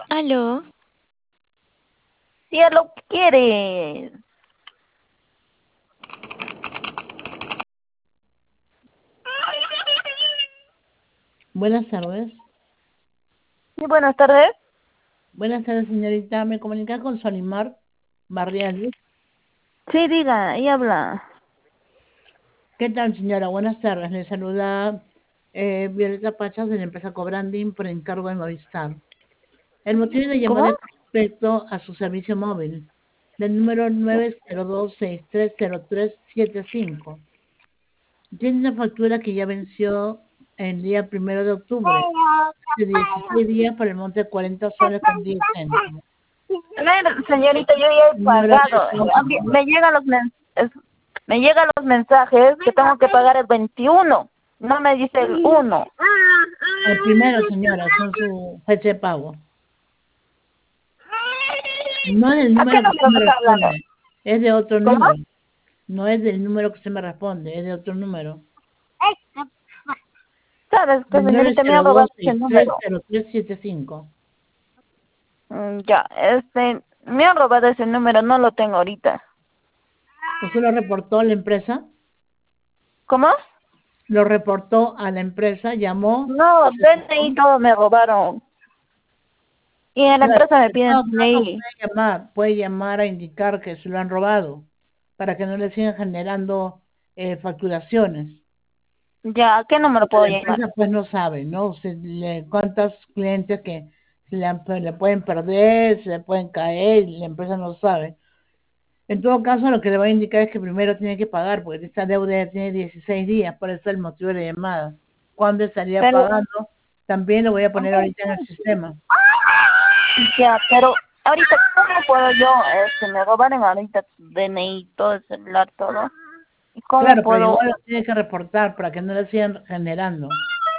Aló, Cielo, ¿qué quieres? Buenas tardes. Sí, buenas tardes. Buenas tardes, señorita. Me comunica con Solimar Barriales. Sí, diga, y habla. ¿Qué tal, señora? Buenas tardes. Le saluda Violeta Pachas de la empresa Cobranding por encargo de Movistar. El motivo de ¿Cómo? llamada es respecto a su servicio móvil del número 902630375. Tiene una factura que ya venció el día 1 de octubre, hace 16 días por el monte de 40 soles con 10 céntimos. A ver, señorita, yo ya he Señora, pagado. Me llegan los mensajes que tengo que pagar el 21. No me dice el 1. el primero, señora, son su fecha de pago. No es del ¿A qué número que usted número me me está hablando? responde, es de otro ¿Cómo? número. No es del número que usted me responde, es de otro número. ¿Sabes qué, El señorita? Me ha robado ese número. 902630375. Ya, me han robado ese número, no lo tengo ahorita. ¿Usted lo reportó a la empresa? ¿Cómo? Lo reportó a la empresa, llamó. No, DNI todo me robaron. Y en la Claro, empresa me en piden todo caso DNI. puede llamar a indicar que se lo han robado, para que no le sigan generando facturaciones. Ya, ¿a qué número Porque puedo la llamar? empresa pues no sabe, ¿no? Cuántos clientes que le pueden perder, se le pueden caer, y la empresa no sabe. En todo caso, lo que le va a indicar es que primero tiene que pagar, porque esta deuda ya tiene 16 días, por eso es el motivo de la llamada. ¿Cuándo estaría Pero, pagando? También lo voy a poner ahorita en el sistema. ya, pero ahorita, ¿cómo puedo yo? Me robaron ahorita DNI, todo el celular, todo. ¿Y cómo Claro, pero puedo? igual lo tiene que reportar para que no le sigan generando.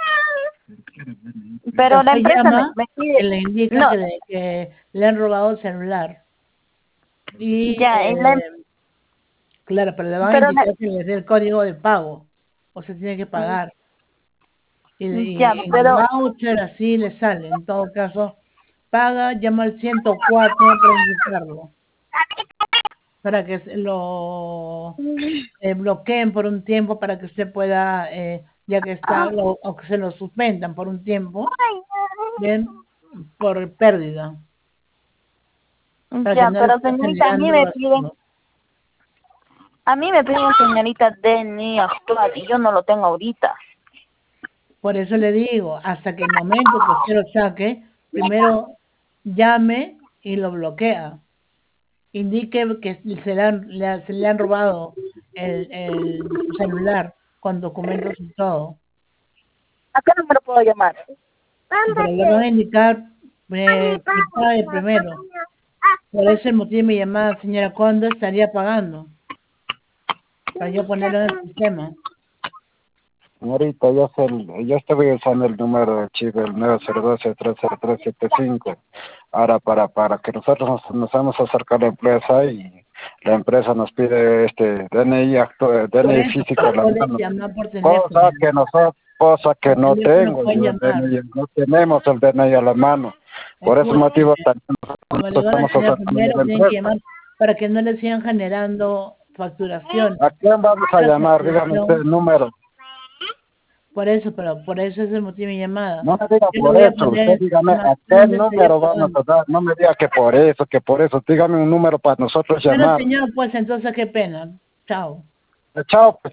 Pero la Usted empresa llama me y pide, le indica no, que le han robado el celular. Y ya, claro, pero le van a pero indicar que le dé el código de pago, o se tiene que pagar. ya, Y en el pero, voucher así le sale. En todo caso, paga, llama al 104 para indicarlo, para que lo bloqueen por un tiempo, para que usted pueda, ya que está, o que se lo suspendan por un tiempo, bien, por pérdida, para que ya, no le pero siga señorita, generando residuos. a mí me piden señorita DNI actual y yo no lo tengo ahorita. Por eso le digo, hasta que el momento que usted lo saque, primero llame y lo bloquea. Indique que se le han robado su celular con documentos y todo. ¿A qué número puedo llamar? Pero le van a indicar que pague primero. Por ese motivo de mi llamada, señora, ¿cuándo estaría pagando? Para yo ponerlo en el sistema. Señorita, yo estoy usando el número de chip, el 902-303-705. Ahora, para que nosotros nos vamos a acercar a la empresa y la empresa nos pide DNI, Por DNI eso, físico pero en la pueden mano. llamar por teléfono. Cosa que Por no teléfono tengo, pueden yo llamar. no tenemos el DNI a la mano. Por ese motivo Escúcheme, también como le nosotros van a estamos tener acercando a primero, la tienen que empresa. llamar para que no le sigan generando facturación. ¿A quién vamos a La llamar? Dígame usted facturación, el número. por eso, pero por eso es el motivo de mi llamada. No me diga Yo le por voy a eso, usted poner en el dígame sistema a qué cuándo estaría número vamos pagando. a dar. No me diga que por eso, dígame un número para nosotros Bueno, llamar. señor, pues entonces qué pena. Chao. Chao, pues.